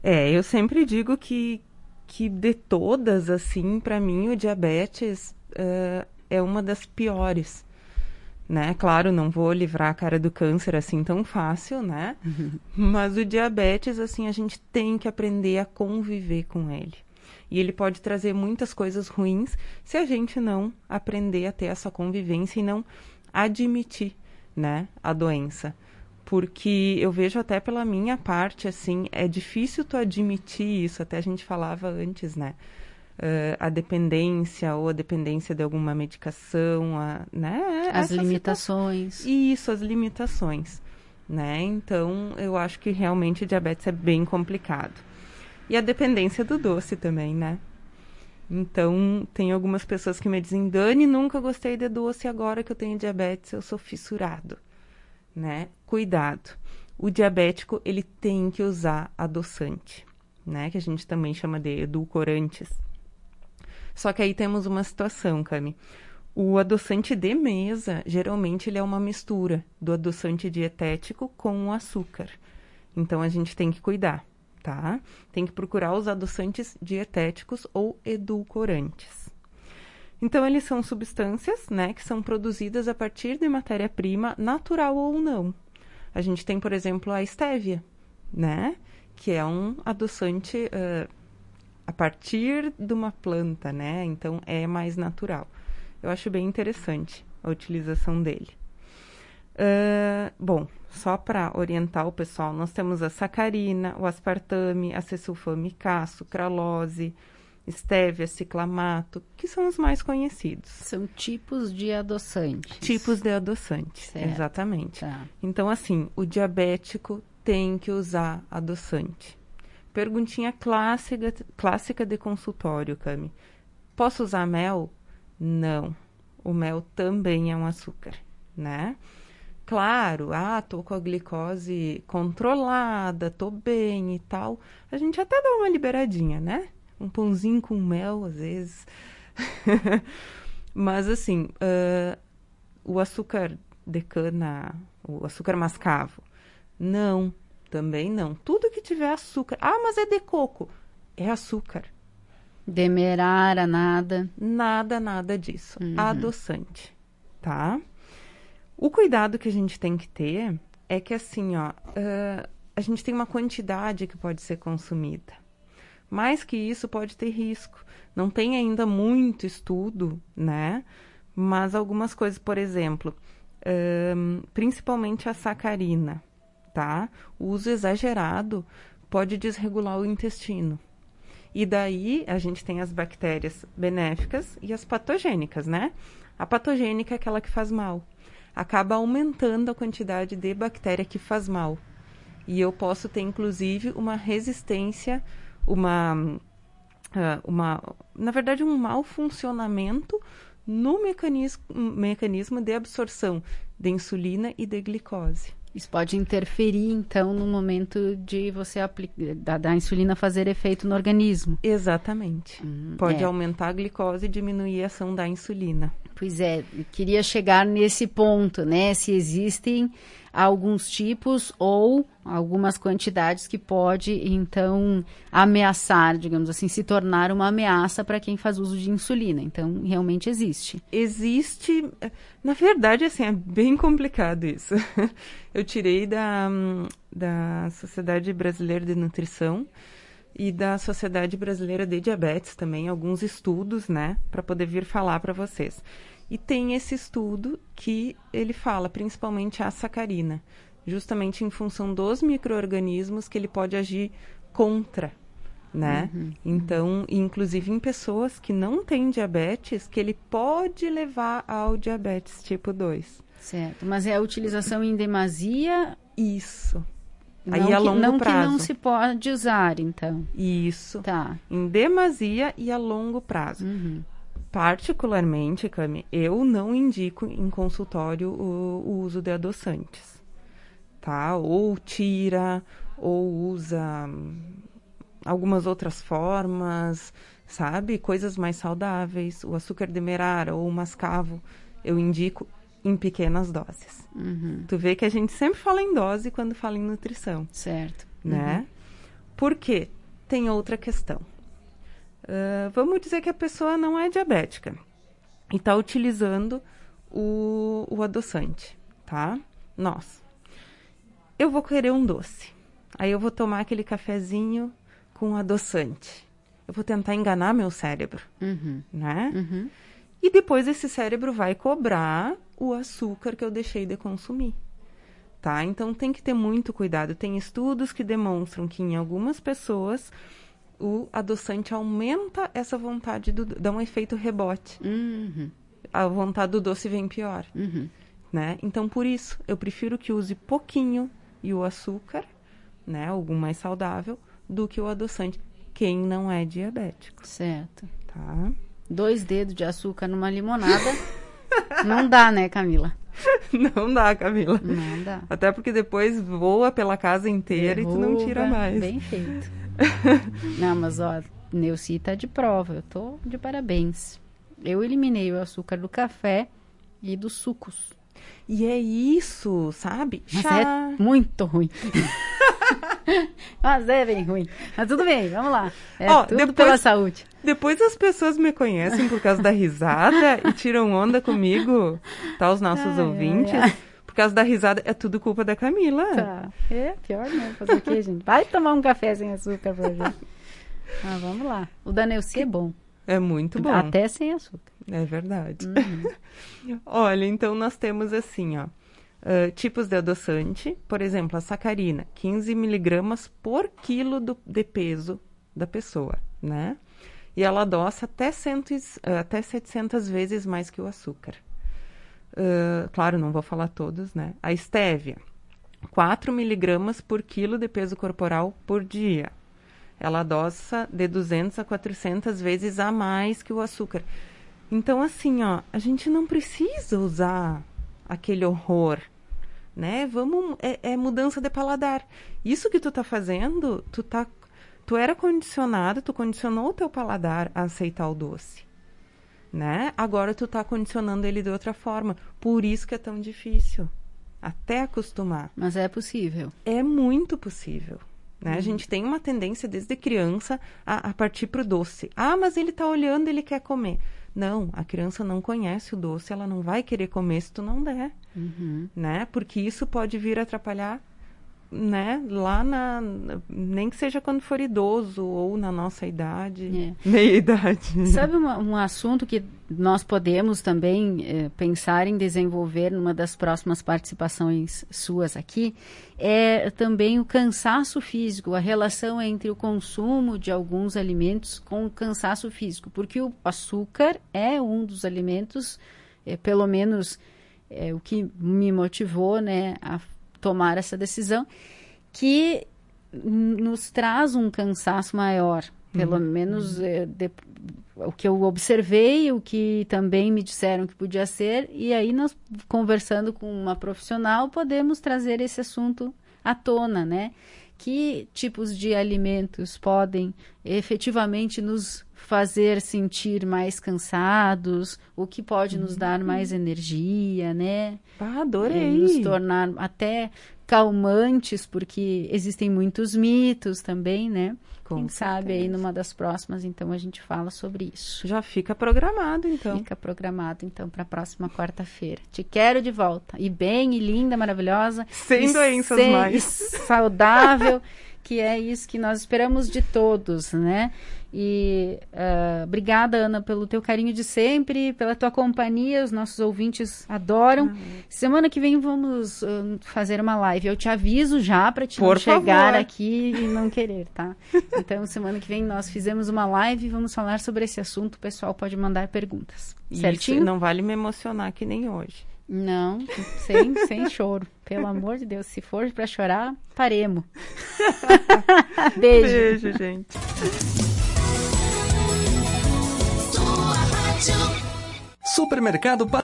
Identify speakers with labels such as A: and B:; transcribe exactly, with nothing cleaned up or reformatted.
A: É, eu sempre digo que, que de todas, assim, para mim o diabetes uh, é uma das piores, né? Claro, não vou livrar a cara do câncer assim tão fácil, né? Mas o diabetes, assim, a gente tem que aprender a conviver com ele. E ele pode trazer muitas coisas ruins se a gente não aprender a ter essa convivência e não admitir, né, a doença. Porque eu vejo até pela minha parte, assim, é difícil tu admitir isso, até a gente falava antes, né? Uh, a dependência ou a dependência de alguma medicação, a, né?
B: As
A: Essa
B: limitações.
A: situa- Isso, as limitações, né? Então, eu acho que realmente o diabetes é bem complicado. E a dependência do doce também, né? Então, tem algumas pessoas que me dizem, Dani, nunca gostei de doce, agora que eu tenho diabetes, eu sou fissurado, né? Cuidado. O diabético, ele tem que usar adoçante, né? Que a gente também chama de edulcorantes. Só que aí temos uma situação, Cami. O adoçante de mesa, geralmente, ele é uma mistura do adoçante dietético com o açúcar. Então, a gente tem que cuidar, tá? Tem que procurar os adoçantes dietéticos ou edulcorantes. Então, eles são substâncias, né, que são produzidas a partir de matéria-prima, natural ou não. A gente tem, por exemplo, a estévia, né, que é um adoçante uh, a partir de uma planta, né, então é mais natural. Eu acho bem interessante a utilização dele. Uh, bom, só para orientar o pessoal, nós temos a sacarina, o aspartame, a acesulfame-K, sucralose, estévia, ciclamato, que são os mais conhecidos.
B: São tipos de adoçantes.
A: Tipos de adoçantes,
B: certo.
A: Exatamente.
B: Tá.
A: Então, assim, o diabético tem que usar adoçante. Perguntinha clássica, clássica de consultório, Cami. Posso usar mel? Não. O mel também é um açúcar, né? Claro, ah, tô com a glicose controlada, tô bem e tal. A gente até dá uma liberadinha, né? Um pãozinho com mel, às vezes. Mas, assim, uh, o açúcar de cana, o açúcar mascavo, não, também não. Tudo que tiver açúcar. Ah, mas é de coco. É açúcar.
B: Demerara, nada.
A: Nada, nada disso.
B: Uhum.
A: Adoçante, tá? O cuidado que a gente tem que ter é que, assim, ó, uh, a gente tem uma quantidade que pode ser consumida. Mais que isso pode ter risco. Não tem ainda muito estudo, né? Mas algumas coisas, por exemplo, um, principalmente a sacarina, tá? O uso exagerado pode desregular o intestino. E daí a gente tem as bactérias benéficas e as patogênicas, né? A patogênica é aquela que faz mal. Acaba aumentando a quantidade de bactéria que faz mal. E eu posso ter, inclusive, uma resistência, uma, uh, uma, na verdade, um mau funcionamento no mecanismo, mecanismo de absorção de insulina e de glicose.
B: Isso pode interferir, então, no momento de você aplicar, da, da insulina fazer efeito no organismo.
A: Exatamente.
B: Hum,
A: pode
B: é.
A: aumentar a glicose e diminuir a ação da insulina.
B: Pois é, eu queria chegar nesse ponto, né? Se existem alguns tipos ou algumas quantidades que pode, então, ameaçar, digamos assim, se tornar uma ameaça para quem faz uso de insulina. Então, realmente existe.
A: Existe, na verdade, assim, é bem complicado isso. Eu tirei da, da Sociedade Brasileira de Nutrição e da Sociedade Brasileira de Diabetes também, alguns estudos, né, para poder vir falar para vocês. E tem esse estudo que ele fala, principalmente a sacarina, justamente em função dos micro-organismos que ele pode agir contra, né?
B: Uhum.
A: Então, inclusive em pessoas que não têm diabetes, que ele pode levar ao diabetes tipo dois.
B: Certo, mas é a utilização em demasia...
A: Isso.
B: Não
A: Aí a
B: que,
A: longo
B: não
A: prazo.
B: que não se pode usar, então.
A: Isso.
B: Tá.
A: Em demasia e a longo prazo.
B: Uhum.
A: Particularmente, Cami, eu não indico em consultório o, o uso de adoçantes, tá? Ou tira, ou usa algumas outras formas, sabe? Coisas mais saudáveis. O açúcar demerara ou o mascavo, eu indico em pequenas doses.
B: Uhum.
A: Tu vê que a gente sempre fala em dose quando fala em nutrição.
B: Certo.
A: Né?
B: Uhum.
A: Por quê? tem outra questão. Uh, vamos dizer que a pessoa não é diabética e está utilizando o, o adoçante, tá? Nossa, eu vou querer um doce. Aí eu vou tomar aquele cafezinho com adoçante. Eu vou tentar enganar meu cérebro,
B: Uhum.
A: né?
B: Uhum.
A: E depois esse cérebro vai cobrar o açúcar que eu deixei de consumir, tá? Então tem que ter muito cuidado. Tem estudos que demonstram que em algumas pessoas o adoçante aumenta essa vontade, do, dá um efeito rebote.
B: Uhum.
A: A vontade do doce vem pior,
B: Uhum.
A: né? Então por isso eu prefiro que use pouquinho e o açúcar, né? Algo mais saudável do que o adoçante. Quem não é diabético,
B: Certo.
A: tá?
B: Dois dedos de açúcar numa limonada não dá, né, Camila?
A: Não dá, Camila.
B: Não dá.
A: Até porque depois voa pela casa inteira
B: Derruba,
A: e tu não tira mais.
B: Bem feito. Não, mas ó, Neuci tá de prova. Eu tô de parabéns. Eu eliminei o açúcar do café e dos sucos.
A: E é isso, sabe?
B: Mas
A: Chá.
B: é muito ruim. Mas é bem ruim. Mas tudo bem, vamos lá. É
A: Ó,
B: tudo
A: depois-
B: pela saúde.
A: Depois as pessoas me conhecem por causa da risada e tiram onda comigo, tá? Os nossos
B: Ai, ai,
A: ouvintes.
B: ai.
A: Por causa da risada, é tudo culpa da Camila.
B: Tá. É pior, né? Fazer o quê, gente? Vai tomar um café sem açúcar pra gente. Ah, vamos lá. O da Neuci é bom.
A: É muito bom.
B: Até sem açúcar.
A: É verdade.
B: Uhum.
A: Olha, então nós temos assim, ó, ah, tipos de adoçante. Por exemplo, a sacarina, quinze miligramas por quilo do, de peso da pessoa, né? E ela adoça até, cento, e- ah, até setecentas vezes mais que o açúcar. Ah, claro, não vou falar todos, né? A estévia, quatro miligramas por quilo de peso corporal por dia. Ela adoça de duzentas a quatrocentas vezes a mais que o açúcar. Então, assim, ó, a gente não precisa usar aquele horror, né? Vamos, é, é mudança de paladar. Isso que tu tá fazendo, tu tá, tu era condicionado, tu condicionou o teu paladar a aceitar o doce, né? Agora tu tá condicionando ele de outra forma. Por isso que é tão difícil, até acostumar.
B: Mas é possível.
A: É muito possível, né? A gente tem uma tendência desde criança a, a partir pro doce. Ah, mas ele tá olhando, ele quer comer. Não, a criança não conhece o doce, ela não vai querer comer se tu não der,
B: Uhum.
A: né? Porque isso pode vir a atrapalhar, né? Lá na... Nem que seja quando for idoso ou na nossa idade,
B: É.
A: meia idade.
B: Sabe uma- um assunto que nós podemos também eh, pensar em desenvolver numa das próximas participações suas aqui? É também o cansaço físico, a relação entre o consumo de alguns alimentos com o cansaço físico. Porque o açúcar é um dos alimentos, eh, pelo menos eh, o que me motivou, né, a tomar essa decisão, que n- nos traz um cansaço maior. Pelo menos eh, de- o que eu observei, o que também me disseram que podia ser, e aí nós, conversando com uma profissional, podemos trazer esse assunto à tona, né? Que tipos de alimentos podem efetivamente nos fazer sentir mais cansados, o que pode nos dar mais energia, né?
A: Ah,
B: E
A: adorei.
B: nos tornar até calmantes, porque existem muitos mitos também, né?
A: Com
B: Quem sabe aí
A: certeza.
B: numa das próximas, então, a gente fala sobre isso.
A: Já fica programado, então.
B: Fica programado, então, para a próxima quarta-feira. Te quero de volta. E bem, e linda, maravilhosa.
A: Sem
B: e
A: doenças
B: sem-
A: mais.
B: E saudável, que é isso que nós esperamos de todos, né? E ah, obrigada, Ana, pelo teu carinho de sempre, pela tua companhia, os nossos ouvintes adoram. Semana que vem vamos ah, fazer uma live. Eu te aviso já para te não
A: Por
B: chegar
A: favor.
B: aqui e não querer, tá? Então, semana que vem nós fizemos uma live e vamos falar sobre esse assunto. O pessoal pode mandar perguntas.
A: Isso,
B: Certinho?
A: não vale me emocionar que nem hoje.
B: Não, sem, sem choro. Pelo amor de Deus, se for para chorar, paremos. Beijo.
A: Beijo, gente.
C: Supermercado